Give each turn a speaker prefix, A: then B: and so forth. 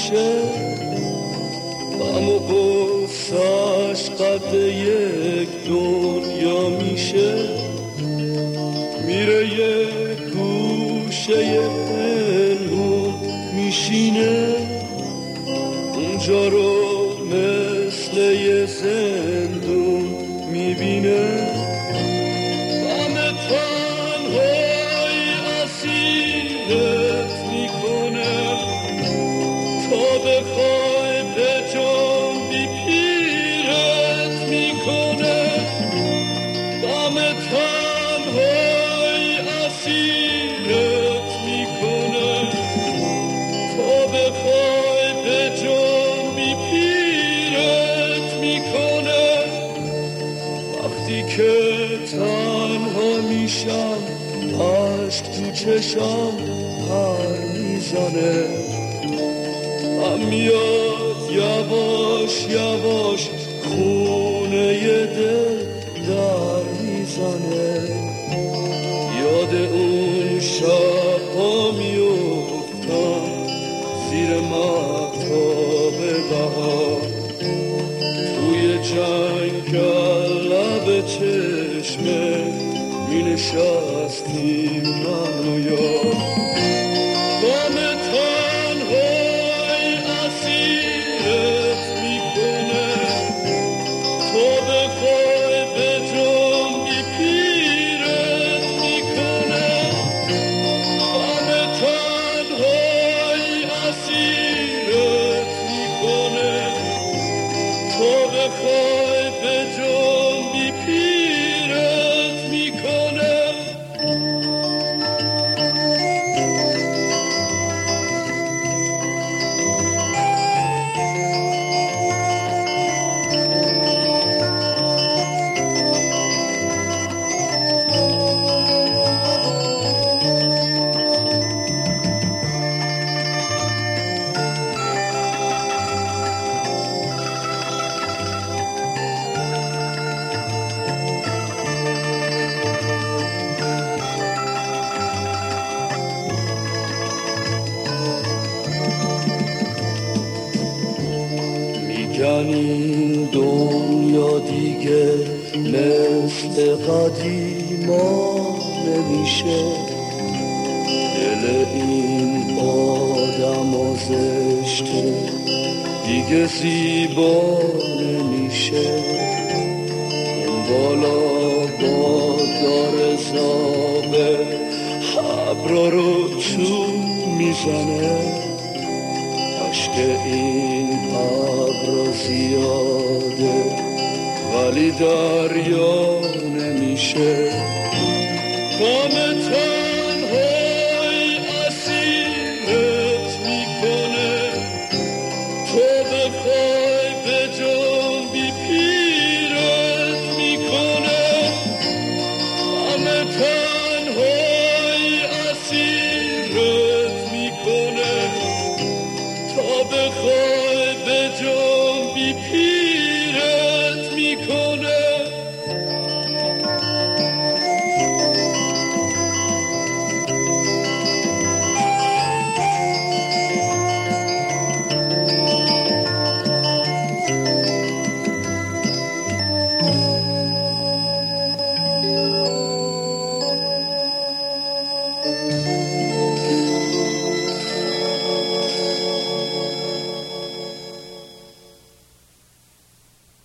A: میشه، غم و غصه‌اش قد یک دنیا میشه. میره یه گوشه پنهون میشینه، اونجا رو مثل یه زندون میبینه. غم تنهایی اسیرت میکنه، تا بخوای به جنبی پیرت میکنه. غم تنهایی اسیرت میکنه، تا بخوای به جنبی پیرت میکنه. وقتی که تنها میشم عشق تو چشم پر میزنه، هم میاد یواش یواش خونه دل در میزنه. یاد اون شب ها میفتم زیر مهتاب بهار، توی جنگل لب چشمه می نشستیم من و یار. غم تنهایی اسیرت میکنه، تو بخوای به جنبی پیرت میکنه. غم تنهایی اسیرت میکنه، تو بخوای به جنبی پیرت میکنه. میگن این دنیا دیگه مثل قدیما نمیشه، دل این آدم زشته دیگه زیبا نمیشه. اون بالا باد داره زابه ابرا رو چون میزنه، عشق این ابرا زیاده ولی دریا نمیشه. غم